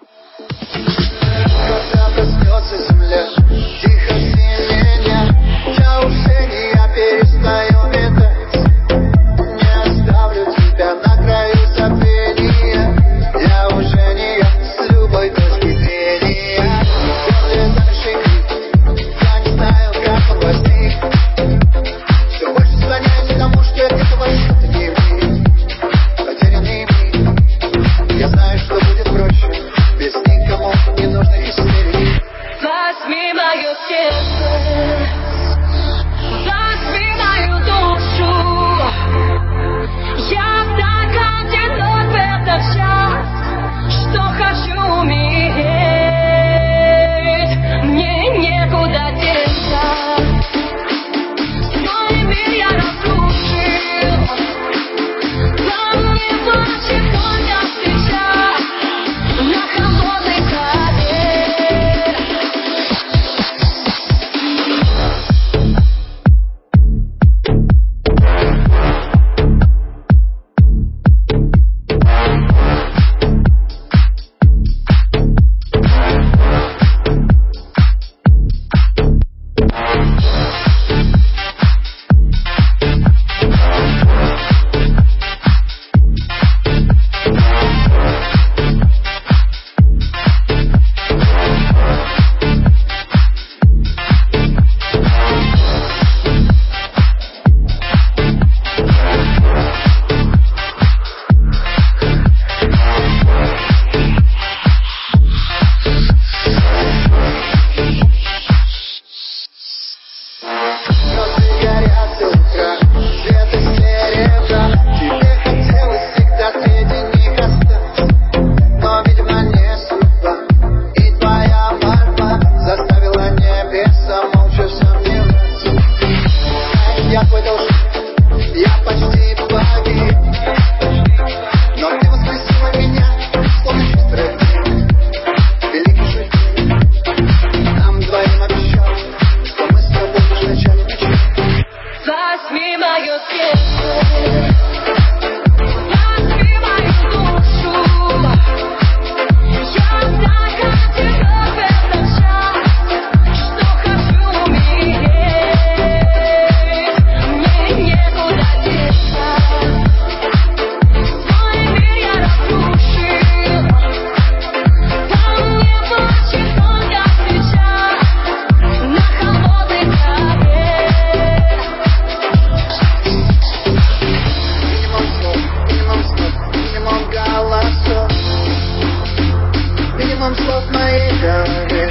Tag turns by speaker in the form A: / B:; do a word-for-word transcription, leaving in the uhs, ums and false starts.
A: Когда проснется земля, тихо синеня, я уже не я перестаю метать. Не оставлю тебя на краю забвения, я уже не я с любой точки зрения. Горле замерший крик, я не знаю, как он возник. Все больше склоняюсь к тому, что этого что-то не мы. Потерянный миг, я знаю, что будет проще без никому не нужных истерик.
B: Возьми мое сердце, возьми мою душу. Я так одинок в этот час, что хочу умереть. Мне некуда деться, свой мир я разрушил. Во мне плачет только свеча на холодной траве.
A: Я твой должник, я почти погиб, но ты воскресила меня, словно чистый великий судьбы. Нам двоим обещал, что мы с тобой в начале ночи.
B: Возьми мое сердце, возьми мою душу. Я так одинок в этот час, что хочу умереть.
A: Минимум слов в моей голове.